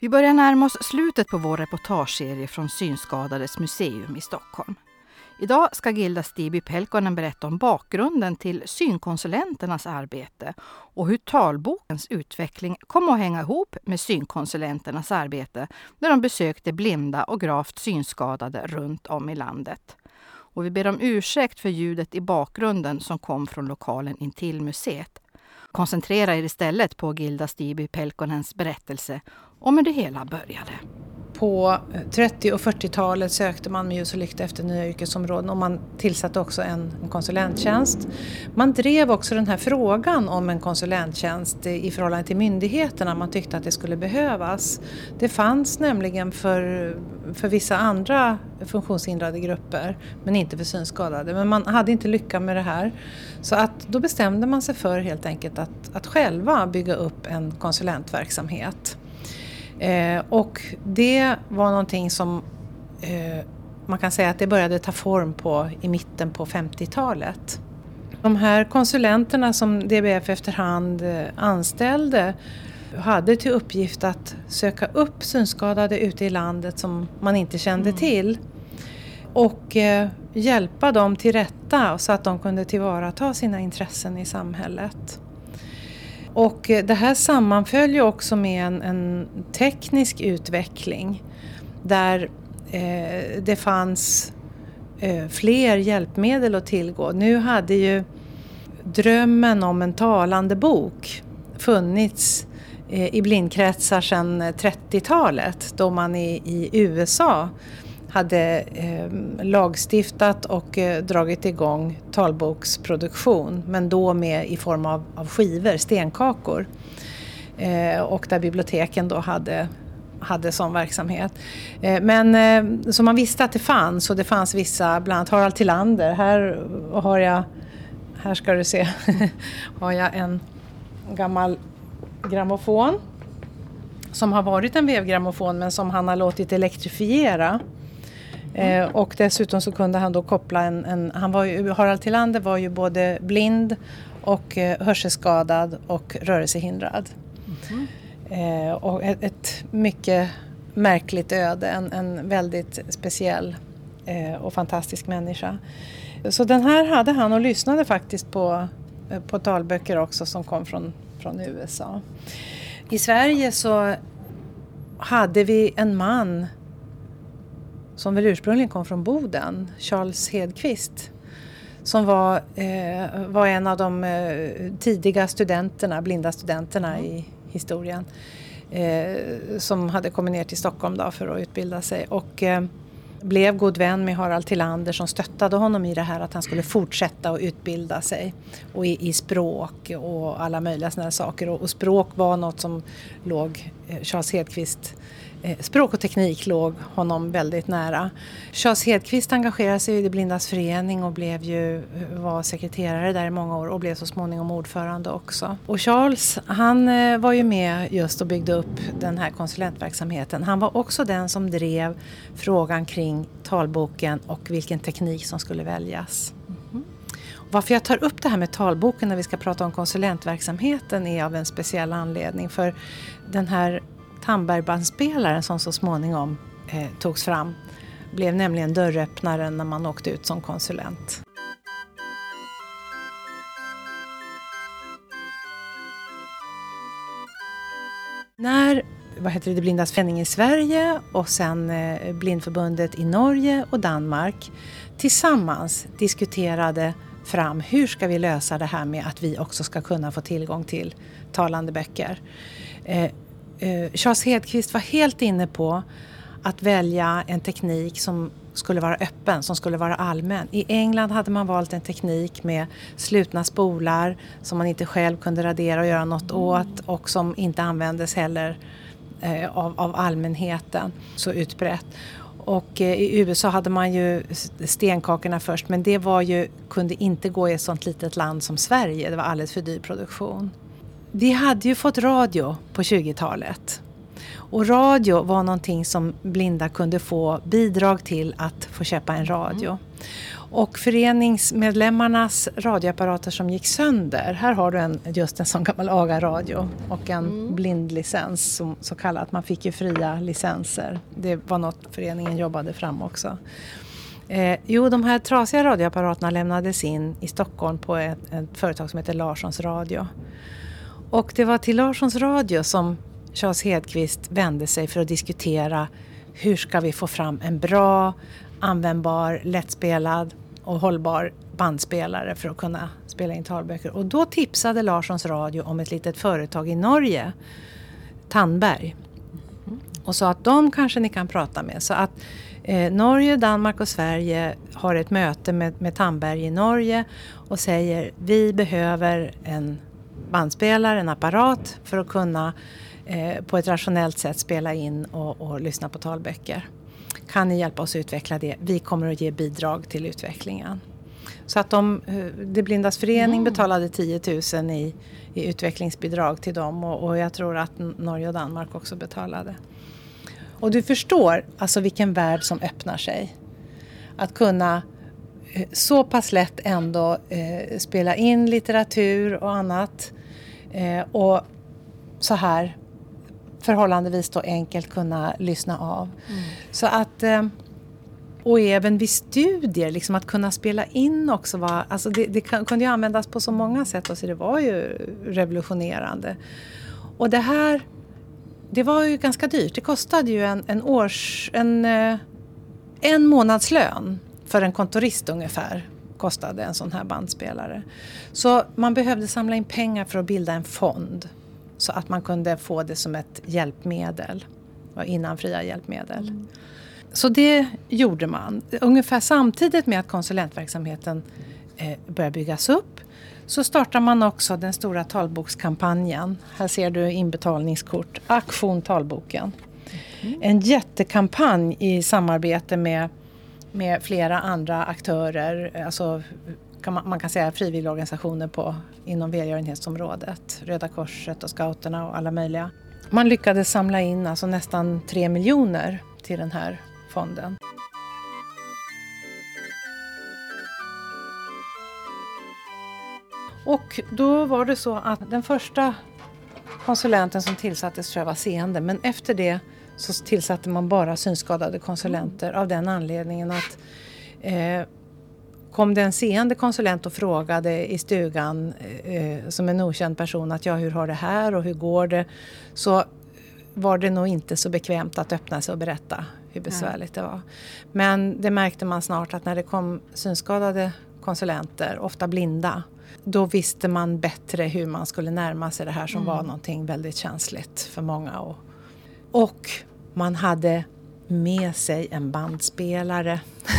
Vi börjar närma oss slutet på vår reportageserie från Synskadades museum i Stockholm. Idag ska Gilda Stiby-Pelkonen berätta om bakgrunden till synkonsulenternas arbete och hur talbokens utveckling kom att hänga ihop med synkonsulenternas arbete när de besökte blinda och gravt synskadade runt om i landet. Och vi ber om ursäkt för ljudet i bakgrunden som kom från lokalen intill museet. Koncentrera er istället på Gilda Stiby-Pelkonens berättelse om hur det hela började. På 30- och 40-talet sökte man med ljus och lykta efter nya yrkesområden och man tillsatte också en konsulenttjänst. Man drev också den här frågan om en konsulenttjänst i förhållande till myndigheterna. Man tyckte att det skulle behövas. Det fanns nämligen för vissa andra funktionshindrade grupper men inte för synskadade. Men man hade inte lyckats med det här. Så att då bestämde man sig för helt enkelt att själva bygga upp en konsulentverksamhet. Och det var någonting som man kan säga att det började ta form på i mitten på 50-talet. De här konsulenterna som DBF efterhand anställde hade till uppgift att söka upp synskadade ute i landet som man inte kände till och hjälpa dem till rätta så att de kunde tillvarata sina intressen i samhället. Och det här sammanföljer också med en teknisk utveckling där det fanns fler hjälpmedel att tillgå. Nu hade ju drömmen om en talande bok funnits i blindkretsar sedan 30-talet då man i USA hade lagstiftat och dragit igång talboksproduktion, men då med i form av skivor, stenkakor. Och där biblioteken då hade sån verksamhet. Men så man visste att det fanns, och det fanns vissa, bland annat Harald Tillander. Här ska du se, har jag en gammal grammofon som har varit en vevgrammofon men som han har låtit elektrifiera. Och dessutom så kunde han då koppla Harald Tillander var ju både blind och hörselskadad och rörelsehindrad. Och ett mycket märkligt öde, en väldigt speciell och fantastisk människa. Så den här hade han och lyssnade faktiskt på talböcker också som kom från USA. I Sverige så hade vi en man som väl ursprungligen kom från Boden, Charles Hedqvist, som var en av de tidiga blinda studenterna i historien, som hade kommit ner till Stockholm då för att utbilda sig och blev god vän med Harald Tillander som stöttade honom i det här att han skulle fortsätta att utbilda sig och i språk och alla möjliga sådana saker, och språk var något som låg Charles Hedqvist. Språk och teknik låg honom väldigt nära. Charles Hedqvist engagerade sig i De blindas förening och var sekreterare där i många år och blev så småningom ordförande också. Och Charles, han var ju med just och byggde upp den här konsulentverksamheten. Han var också den som drev frågan kring talboken och vilken teknik som skulle väljas. Varför jag tar upp det här med talboken när vi ska prata om konsulentverksamheten är av en speciell anledning. För den här Tandbergbandspelaren som så småningom togs fram blev nämligen dörröppnaren när man åkte ut som konsulent. När De blindas förening i Sverige och sen Blindförbundet i Norge och Danmark tillsammans diskuterade fram hur ska vi lösa det här med att vi också ska kunna få tillgång till talande böcker. Charles Hedqvist var helt inne på att välja en teknik som skulle vara öppen, som skulle vara allmän. I England hade man valt en teknik med slutna spolar som man inte själv kunde radera och göra något åt och som inte användes heller av allmänheten så utbrett. Och i USA hade man ju stenkakorna först, men det kunde inte gå i ett sånt litet land som Sverige. Det var alldeles för dyr produktion. Vi hade ju fått radio på 20-talet. Och radio var någonting som blinda kunde få bidrag till att få köpa en radio. Och föreningsmedlemmarnas radioapparater som gick sönder. Här har du just en sån gammal AGA-radio och en blindlicens som så kallat. Man fick ju fria licenser. Det var något föreningen jobbade fram också. De här trasiga radioapparaterna lämnades in i Stockholm på ett företag som heter Larssons Radio. Och det var till Larssons Radio som Charles Hedqvist vände sig för att diskutera hur ska vi få fram en bra, användbar, lättspelad och hållbar bandspelare för att kunna spela in talböcker. Och då tipsade Larssons Radio om ett litet företag i Norge, Tandberg. Och sa att de kanske ni kan prata med. Så att Norge, Danmark och Sverige har ett möte med Tandberg i Norge och säger vi behöver en bandspelare, en apparat för att kunna på ett rationellt sätt spela in och lyssna på talböcker. Kan ni hjälpa oss att utveckla det? Vi kommer att ge bidrag till utvecklingen. Så att det Blindas förening betalade 10 000 i utvecklingsbidrag till dem och jag tror att Norge och Danmark också betalade. Och du förstår alltså vilken värld som öppnar sig. Att kunna så pass lätt ändå spela in litteratur och annat och så här förhållandevis då enkelt kunna lyssna av. Så att och även vid studier liksom att kunna spela in också alltså det kunde ju användas på så många sätt och så det var ju revolutionerande. Och det var ju ganska dyrt. Det kostade ju en månadslön för en kontorist ungefär kostade en sån här bandspelare. Så man behövde samla in pengar för att bilda en fond så att man kunde få det som ett hjälpmedel, innanfria hjälpmedel. Så det gjorde man. Ungefär samtidigt med att konsulentverksamheten började byggas upp så startar man också den stora talbokskampanjen. Här ser du inbetalningskort, Aktion Talboken. En jättekampanj i samarbete med flera andra aktörer, alltså man kan säga frivilligorganisationer inom välgörenhetsområdet, Röda Korset och Scouterna och alla möjliga. Man lyckades samla in alltså nästan 3 miljoner till den här fonden. Och då var det så att den första konsulenten som tillsattes tror jag var seende, men efter det så tillsatte man bara synskadade konsulenter av den anledningen att kom det en seende konsulent och frågade i stugan som en okänd person att hur har det här och hur går det, så var det nog inte så bekvämt att öppna sig och berätta hur besvärligt det var. Men det märkte man snart att när det kom synskadade konsulenter, ofta blinda, då visste man bättre hur man skulle närma sig det här som var någonting väldigt känsligt för många. Och man hade med sig en bandspelare.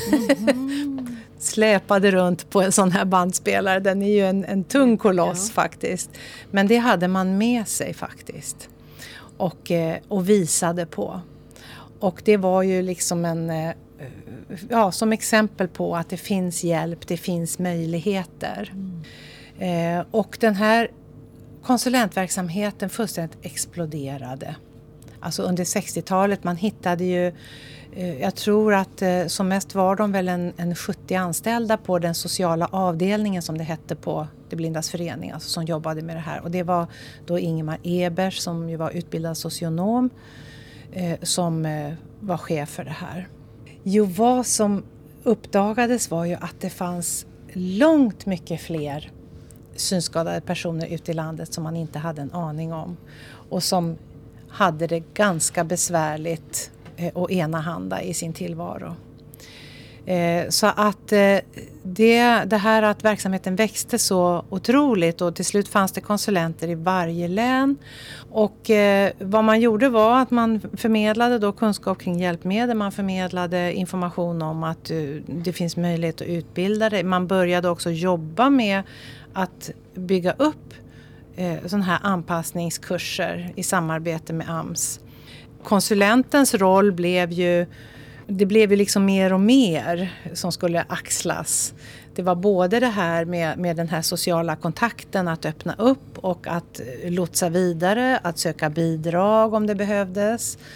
Släpade runt på en sån här bandspelare. Den är ju en tung koloss faktiskt. Men det hade man med sig faktiskt. Och visade på. Och det var ju liksom som exempel på att det finns hjälp, det finns möjligheter. Och den här konsulentverksamheten fullständigt exploderade. Alltså under 60-talet, man hittade ju, jag tror att som mest var de väl en 70 anställda på den sociala avdelningen som det hette på Det Blindas förening, alltså som jobbade med det här. Och det var då Ingemar Ebers som ju var utbildad socionom som var chef för det här. Vad som uppdagades var ju att det fanns långt mycket fler synskadade personer ute i landet som man inte hade en aning om. Och som hade det ganska besvärligt och enahanda i sin tillvaro. Så att det här att verksamheten växte så otroligt och till slut fanns det konsulenter i varje län. Och vad man gjorde var att man förmedlade då kunskap kring hjälpmedel. Man förmedlade information om att det finns möjlighet att utbilda det. Man började också jobba med att bygga upp sådana här anpassningskurser i samarbete med AMS. Konsulentens roll blev ju liksom mer och mer som skulle axlas. Det var både det här med den här sociala kontakten, att öppna upp och att lotsa vidare, att söka bidrag om det behövdes.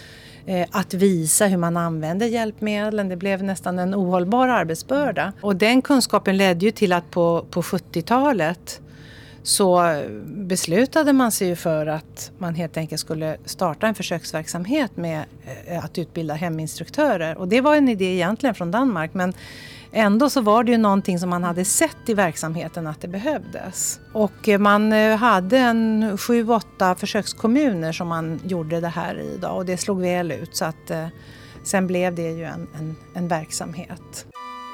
att visa hur man använder hjälpmedlen. Det blev nästan en ohållbar arbetsbörda. Och den kunskapen ledde ju till att på 70-talet så beslutade man sig ju för att man helt enkelt skulle starta en försöksverksamhet med att utbilda heminstruktörer. Och det var en idé egentligen från Danmark, men ändå så var det ju någonting som man hade sett i verksamheten att det behövdes. Och man hade 7-8 försökskommuner som man gjorde det här i då, och det slog väl ut, så att sen blev det ju en verksamhet.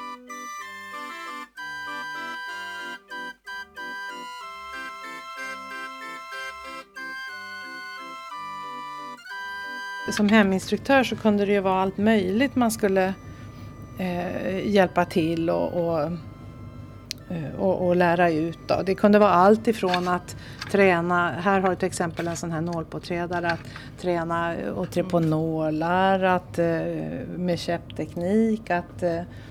Som heminstruktör så kunde det ju vara allt möjligt man skulle hjälpa till och lära ut. Då. Det kunde vara allt ifrån att träna, här har du till exempel en sån här nålpåträdare, att träna och trä på nålar, att, med käppteknik, att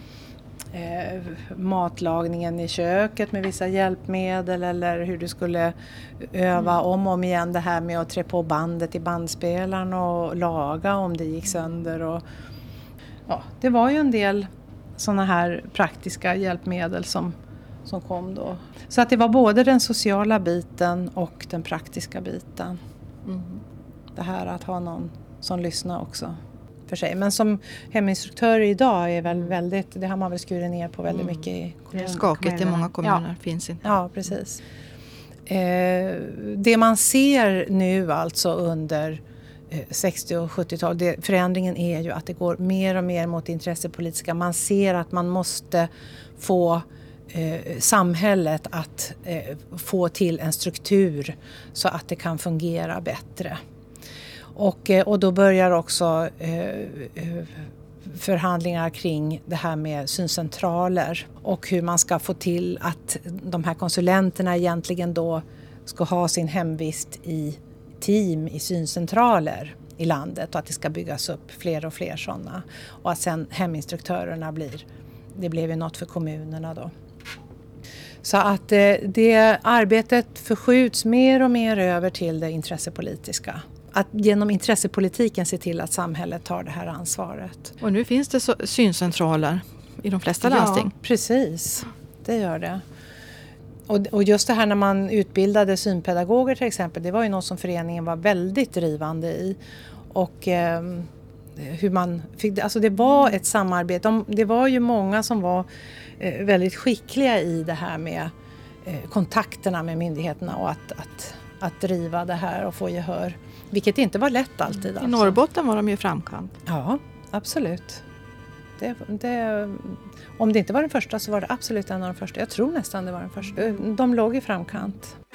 matlagningen i köket med vissa hjälpmedel, eller hur du skulle öva om och om igen det här med att trä på bandet i bandspelaren och laga om det gick sönder. Och, ja, det var ju en del såna här praktiska hjälpmedel som kom då. Så att det var både den sociala biten och den praktiska biten. Mm. Det här att ha någon som lyssnar också för sig. Men som heminstruktör idag är väl väldigt, det har man väl skurit ner på väldigt mycket i kommunerna. Det är skakigt i många kommuner, finns inte. Ja, precis. Det man ser nu alltså under 60- och 70-tal, förändringen är ju att det går mer och mer mot intressepolitiska. Man ser att man måste få samhället att få till en struktur så att det kan fungera bättre. Och då börjar också förhandlingar kring det här med syncentraler och hur man ska få till att de här konsulenterna egentligen då ska ha sin hemvist i team i syncentraler i landet, och att det ska byggas upp fler och fler sådana. Och att sen heminstruktörerna det blev ju något för kommunerna då. Så att det arbetet förskjuts mer och mer över till det intressepolitiska. Att genom intressepolitiken se till att samhället tar det här ansvaret. Och nu finns det syncentraler i de flesta landsting. Ja, precis. Det gör det. Och just det här när man utbildade synpedagoger till exempel, det var ju något som föreningen var väldigt drivande i. Och hur man fick, alltså det var ett samarbete. Det var ju många som var väldigt skickliga i det här med kontakterna med myndigheterna och att driva det här och få gehör. Vilket inte var lätt alltid. Alltså. I Norrbotten var de ju framkant. Ja, absolut. Om det inte var den första så var det absolut en av de första. Jag tror nästan det var den första. De låg i framkant.